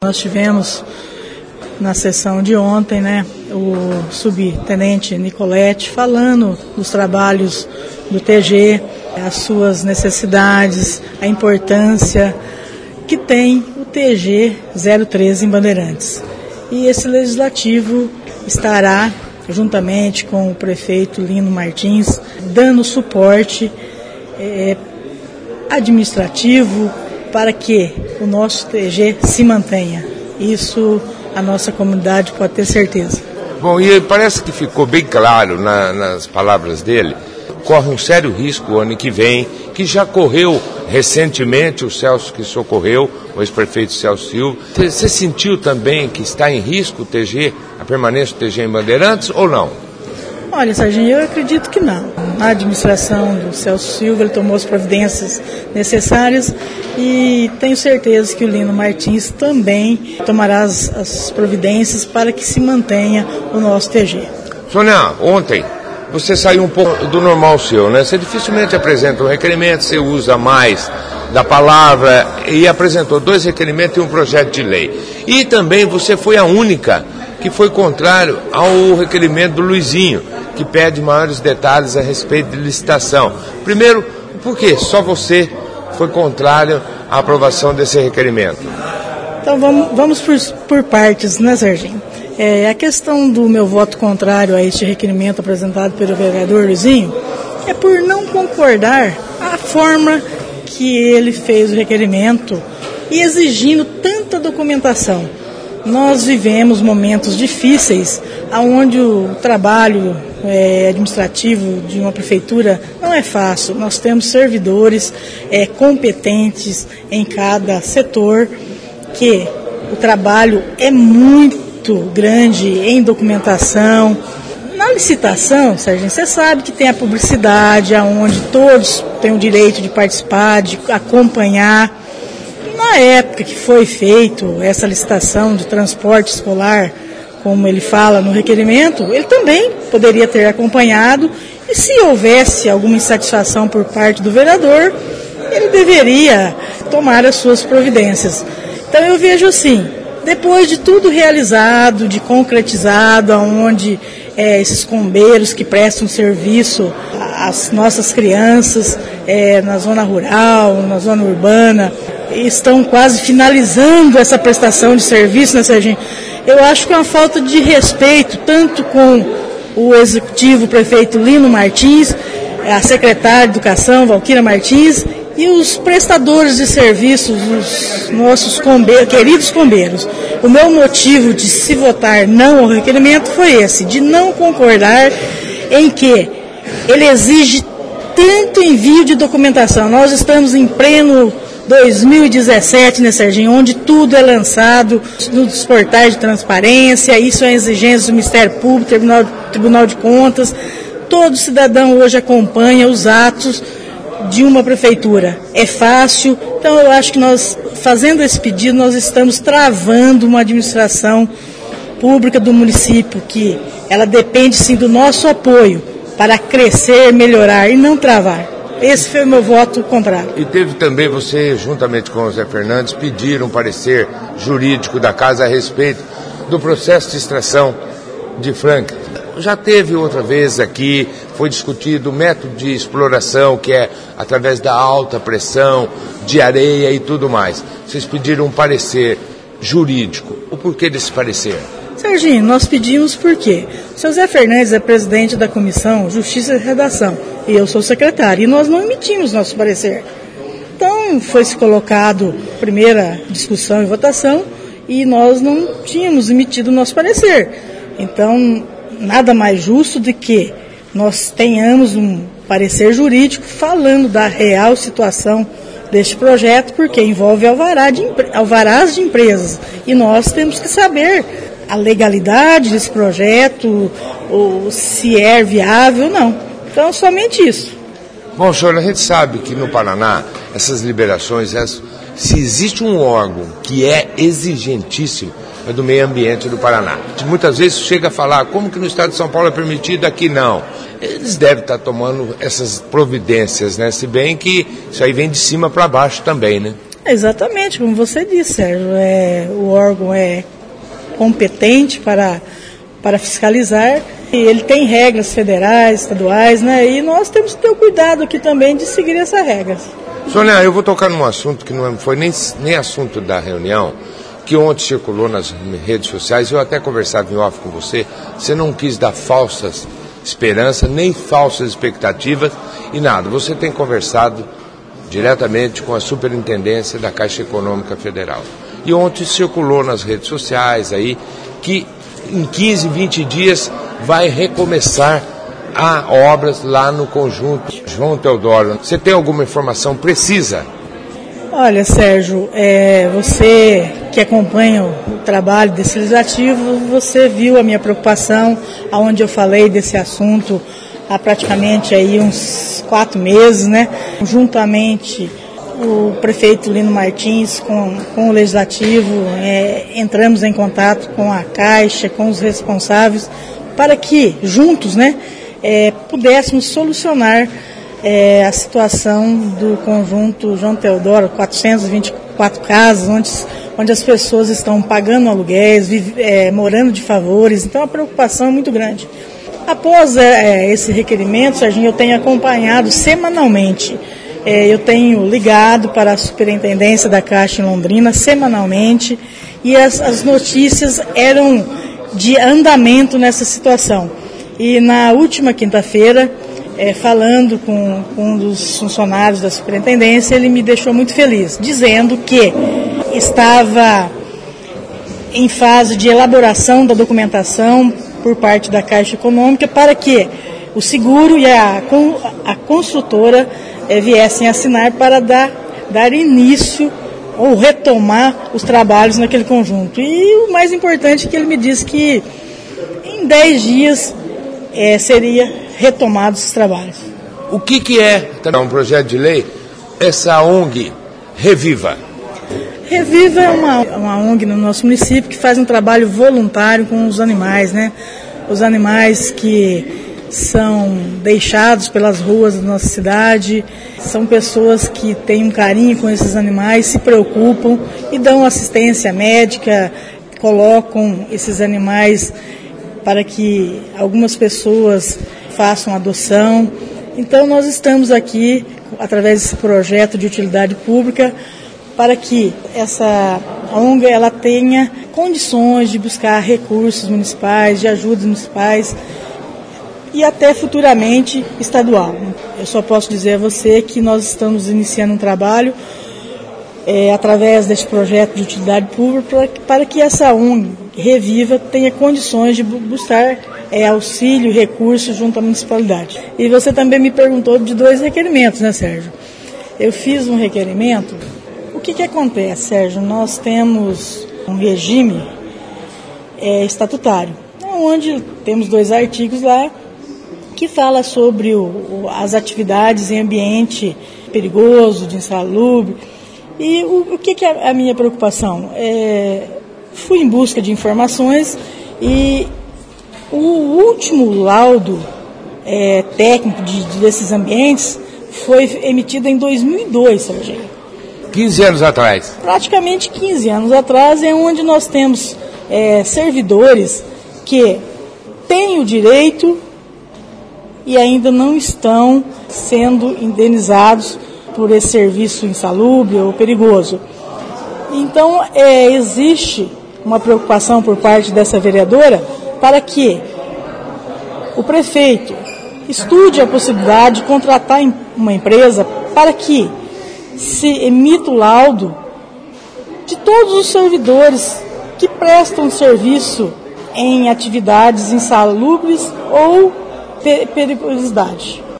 Nós tivemos na sessão de ontem, o subtenente Nicolete falando dos trabalhos do TG, as suas necessidades, a importância que tem o TG 013 em Bandeirantes. E esse legislativo estará, juntamente com o prefeito Lino Martins, dando suporte administrativo para que o nosso TG se mantenha. Isso a nossa comunidade pode ter certeza. Bom, e parece que ficou bem claro nas palavras dele, corre um sério risco o ano que vem, que já correu recentemente o Celso que socorreu, o ex-prefeito Celso Silva. Você sentiu também que está em risco o TG, a permanência do TG em Bandeirantes ou não? Olha, Serginho, eu acredito que não. A administração do Celso Silva, ele tomou as providências necessárias e tenho certeza que o Lino Martins também tomará as providências para que se mantenha o nosso TG. Sônia, ontem você saiu um pouco do normal seu, né? Você dificilmente apresenta um requerimento, você usa mais da palavra e apresentou 2 requerimentos e um projeto de lei. E também você foi a única que foi contrário ao requerimento do Luizinho, que pede maiores detalhes a respeito de licitação. Primeiro, por que só você foi contrário à aprovação desse requerimento? Então vamos por partes, né, Serginho? A questão do meu voto contrário a este requerimento apresentado pelo vereador Luizinho é por não concordar a forma que ele fez o requerimento e exigindo tanta documentação. Nós vivemos momentos difíceis, onde o trabalho administrativo de uma prefeitura não é fácil. Nós temos servidores competentes em cada setor, que o trabalho é muito grande em documentação. Na licitação, Serginho, você sabe que tem a publicidade, onde todos têm o direito de participar, de acompanhar. Na época que foi feito essa licitação de transporte escolar, como ele fala no requerimento, ele também poderia ter acompanhado, e se houvesse alguma insatisfação por parte do vereador, ele deveria tomar as suas providências. Então eu vejo assim, depois de tudo realizado, de concretizado, onde esses combeiros que prestam serviço às nossas crianças na zona rural, na zona urbana, estão quase finalizando essa prestação de serviço, né, Serginho? Eu acho que é uma falta de respeito, tanto com o executivo, o prefeito Lino Martins, a secretária de Educação, Valquíria Martins, e os prestadores de serviços, os nossos queridos combeiros. O meu motivo de se votar não ao requerimento foi esse, de não concordar em que ele exige tanto envio de documentação. Nós estamos em pleno 2017, né, Serginho, onde tudo é lançado nos portais de transparência, isso é exigência do Ministério Público, Tribunal de Contas. Todo cidadão hoje acompanha os atos de uma prefeitura. É fácil, então eu acho que nós, fazendo esse pedido, nós estamos travando uma administração pública do município, que ela depende sim do nosso apoio para crescer, melhorar e não travar. Esse foi o meu voto contrário. E teve também você, juntamente com o Zé Fernandes, pedir um parecer jurídico da casa a respeito do processo de extração de Franklin. Já teve outra vez aqui, foi discutido o método de exploração, que é através da alta pressão, de areia e tudo mais. Vocês pediram um parecer jurídico. O porquê desse parecer? Serginho, nós pedimos por quê? O seu Zé Fernandes é presidente da Comissão Justiça e Redação e eu sou secretário, e nós não emitimos nosso parecer. Então, foi-se colocado primeira discussão e votação e nós não tínhamos emitido nosso parecer. Então, nada mais justo do que nós tenhamos um parecer jurídico falando da real situação deste projeto, porque envolve alvarás de empresas e nós temos que saber a legalidade desse projeto, ou se é viável ou não. Então, somente isso. Bom, senhor, a gente sabe que no Paraná, essas liberações, se existe um órgão que é exigentíssimo, é do meio ambiente do Paraná. Muitas vezes chega a falar, como que no estado de São Paulo é permitido, aqui não. Eles devem estar tomando essas providências, né? Se bem que isso aí vem de cima para baixo também, né? Exatamente, como você disse, Sérgio, o órgão é competente para fiscalizar, e ele tem regras federais, estaduais, né? E nós temos que ter o cuidado aqui também de seguir essas regras. Sônia, eu vou tocar num assunto que não foi nem assunto da reunião, que ontem circulou nas redes sociais. Eu até conversava em off com você não quis dar falsas esperanças, nem falsas expectativas e nada. Você tem conversado diretamente com a Superintendência da Caixa Econômica Federal. E ontem circulou nas redes sociais aí que em 15, 20 dias vai recomeçar a obras lá no conjunto João Teodoro. Você tem alguma informação precisa? Olha, Sérgio, você que acompanha o trabalho desse legislativo, você viu a minha preocupação, onde eu falei desse assunto há praticamente aí uns 4 meses, né? Juntamente o prefeito Lino Martins com o legislativo, entramos em contato com a Caixa, com os responsáveis, para que juntos, né, pudéssemos solucionar a situação do conjunto João Teodoro, 424 casas, onde as pessoas estão pagando aluguéis, morando de favores, então a preocupação é muito grande. Após esse requerimento, Serginho, eu tenho acompanhado semanalmente, eu tenho ligado para a Superintendência da Caixa em Londrina semanalmente, e as notícias eram de andamento nessa situação. E na última quinta-feira, falando com um dos funcionários da Superintendência, ele me deixou muito feliz, dizendo que estava em fase de elaboração da documentação por parte da Caixa Econômica para que o seguro e a construtora viessem assinar para dar início ou retomar os trabalhos naquele conjunto. E o mais importante é que ele me disse que em 10 dias seria retomados esses trabalhos. O que é um projeto de lei? Essa ONG Reviva. Reviva é uma ONG no nosso município que faz um trabalho voluntário com os animais, né? Os animais que são deixados pelas ruas da nossa cidade, são pessoas que têm um carinho com esses animais, se preocupam e dão assistência médica, colocam esses animais para que algumas pessoas façam adoção. Então nós estamos aqui, através desse projeto de utilidade pública, para que essa ONG ela tenha condições de buscar recursos municipais, de ajudas municipais e até futuramente estadual. Eu só posso dizer a você que nós estamos iniciando um trabalho através desse projeto de utilidade pública para que essa ONG Reviva tenha condições de buscar auxílio e recursos junto à municipalidade. E você também me perguntou de 2 requerimentos, né, Sérgio? Eu fiz um requerimento. O que acontece, Sérgio? Nós temos um regime estatutário, onde temos 2 artigos lá que fala sobre as atividades em ambiente perigoso, de insalubre. E o que é a minha preocupação? Fui em busca de informações e o último laudo técnico desses ambientes foi emitido em 2002, Serginho. 15 anos atrás. Praticamente 15 anos atrás, é onde nós temos servidores que têm o direito e ainda não estão sendo indenizados por esse serviço insalubre ou perigoso. Então, existe uma preocupação por parte dessa vereadora para que o prefeito estude a possibilidade de contratar uma empresa para que se emita o laudo de todos os servidores que prestam serviço em atividades insalubres ou periculosidade.